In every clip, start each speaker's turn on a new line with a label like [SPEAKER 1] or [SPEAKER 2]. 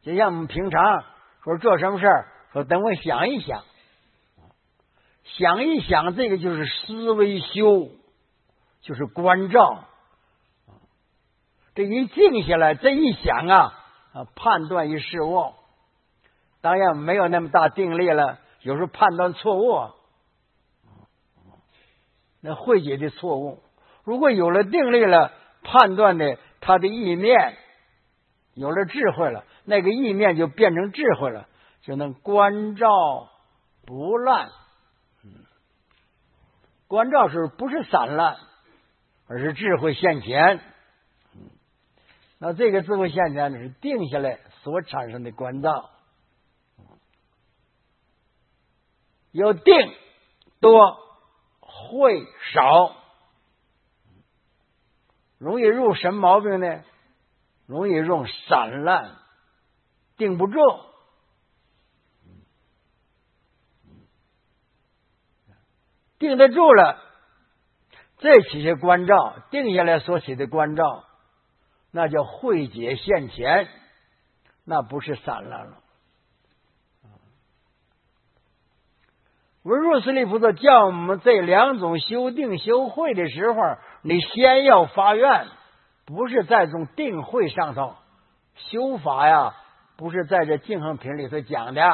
[SPEAKER 1] 就像我们平常说做什么事儿，说等我想一想，想一想，这个就是思维修，就是关照。这一静下来，这一想判断一事物，当然没有那么大定力了，有时候判断错误，那慧解的错误。如果有了定力了，判断的它的意念，有了智慧了，那个意念就变成智慧了，就能关照不乱。关照是不是散乱，而是智慧现前。那这个智慧现前是定下来所产生的关照。有定多，慧少。容易入什么毛病呢？容易入散乱，定不住。定得住了，这起些关照，定下来所起的关照，那叫慧解现前，那不是散乱了。文殊师利菩萨教我们这两种修定修慧的时候，你先要发愿，不是在这种定慧上头修法呀，不是在这净行品里头讲的。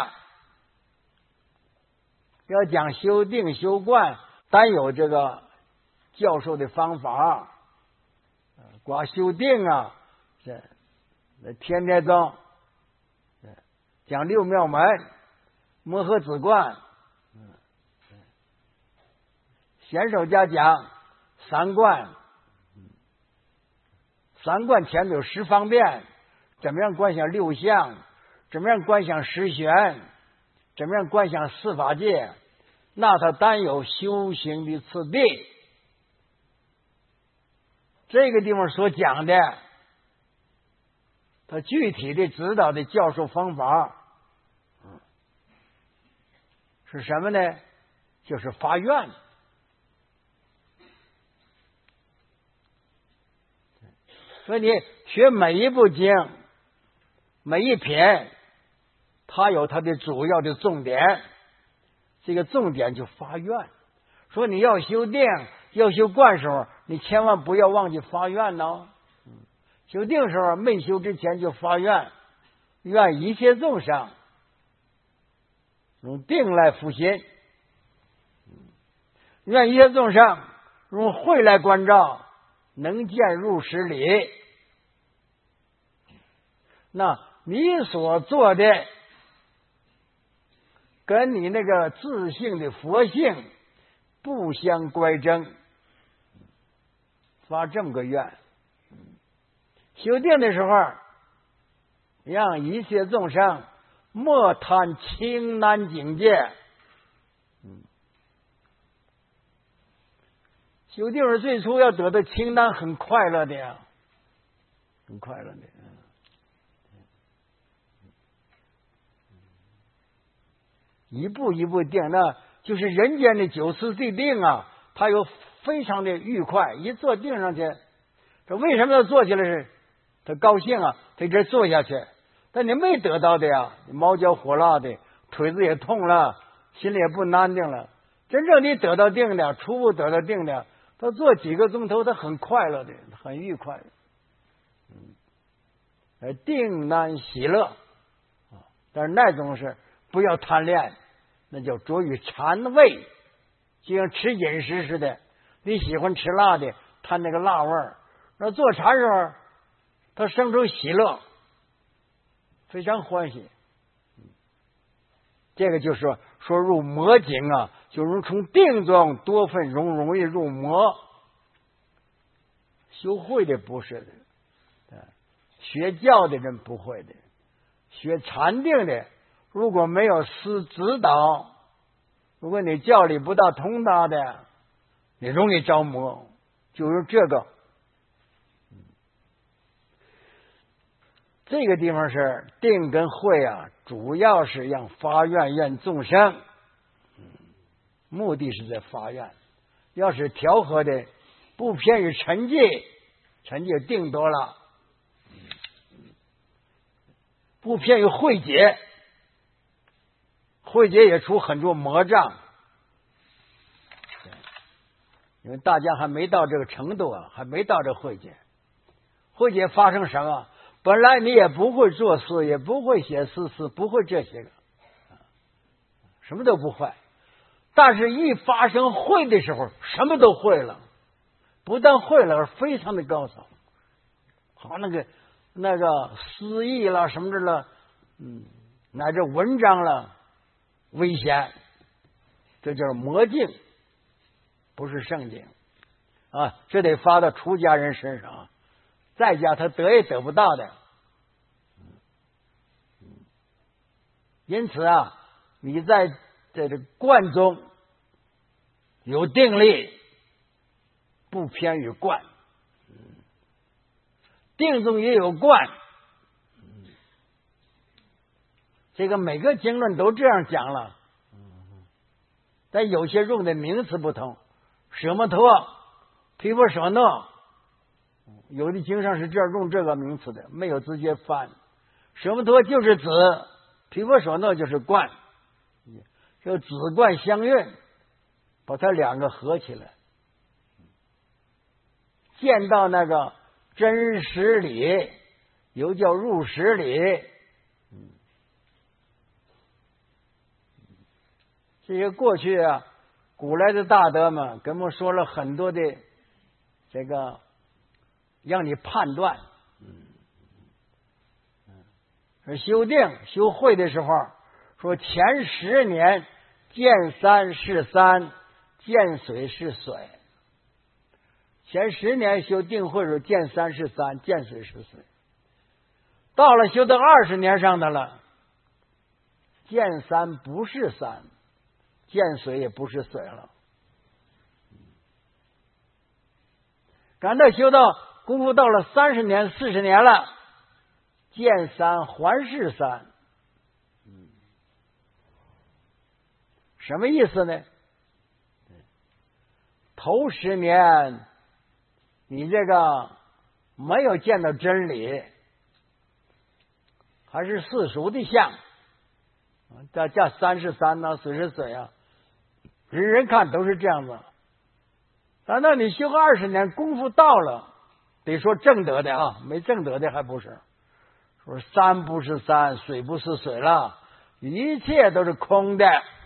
[SPEAKER 1] 要讲修定修观，单有这个教授的方法，光修定这天台宗讲六妙门、摩诃止观，显手家讲三观，三观前面有十方便，怎么样观想六相，怎么样观想十玄，怎么样观想四法界，那它单有修行的次第。这个地方所讲的，它具体的指导的教授方法是什么呢？就是发愿。所以你学每一部经，每一篇，它有它的主要的重点，这个重点就发愿。说你要修定要修观时候，你千万不要忘记发愿哦。修定时候没修之前就发愿，愿一切众生用定来复心，愿一切众生用慧来关照，能见入实理。那你所做的跟你那个自性的佛性不相乖争，发这么个愿。修定的时候，让一切众生莫贪轻难境界。修定是最初要得到清淡，很快乐的呀，很快乐的。一步一步定，那就是人间的九次对定啊，它有非常的愉快。一坐定上去，这为什么要坐起来是？他高兴啊，他这坐下去。但你没得到的呀，毛焦火辣的，腿子也痛了，心里也不安定了。真正你得到定的，初步得到定的，他坐几个钟头，他很快乐的，很愉快。定难喜乐，但是那种是不要贪恋，那叫着于馋味，就像吃饮食似的。你喜欢吃辣的，贪那个辣味儿，那坐禅时候，他生出喜乐，非常欢喜。这个就是说入魔境啊，就是从定中多分容易入魔。修会的不是的，学教的人不会的，学禅定的，如果没有师指导，如果你教理不大通达的，你容易着魔。就是这个，这个地方是定跟慧啊，主要是让发愿愿众生，目的是在发愿。要是调和的不偏于沉寂定多了， 不偏于慧解，慧解也出很多魔障。因为大家还没到这个程度啊，还没到这慧解。慧解发生什么？本来你也不会作诗，也不会写诗词，不会这些个，什么都不会。但是一发生会的时候，什么都会了，不但会了，而非常的高超。好，那个诗意了什么的了，乃至文章了，危险，这就是魔境，不是圣境啊！这得发到出家人身上，在家他得也得不到的。因此啊，你在这个观中有定力，不偏于观；定中也有观。这个每个经论都这样讲了，但有些用的名词不同。舍摩托、毗婆舍那，有的经上是这样用这个名词的，没有直接翻。舍摩托就是子，毗婆舍那就是观，就子观相运，把它两个合起来，见到那个真实理，又叫入实理。这些过去啊，古来的大德们跟我们说了很多的这个让你判断。修定修慧的时候说，前10年见山是山，见水是水。前10年修定慧时候，见山是山，见水是水。到了修到20年上的了，见山不是山，见水也不是水了。赶到修到功夫到了30年、40年了，见山还是山。什么意思呢？头10年你这个没有见到真理，还是世俗的相，叫山是山啊，水是水啊，人人看都是这样子。等到你修个20年，功夫到了，得说正德的啊，没正德的还不是。说山不是山，水不是水了，一切都是空的。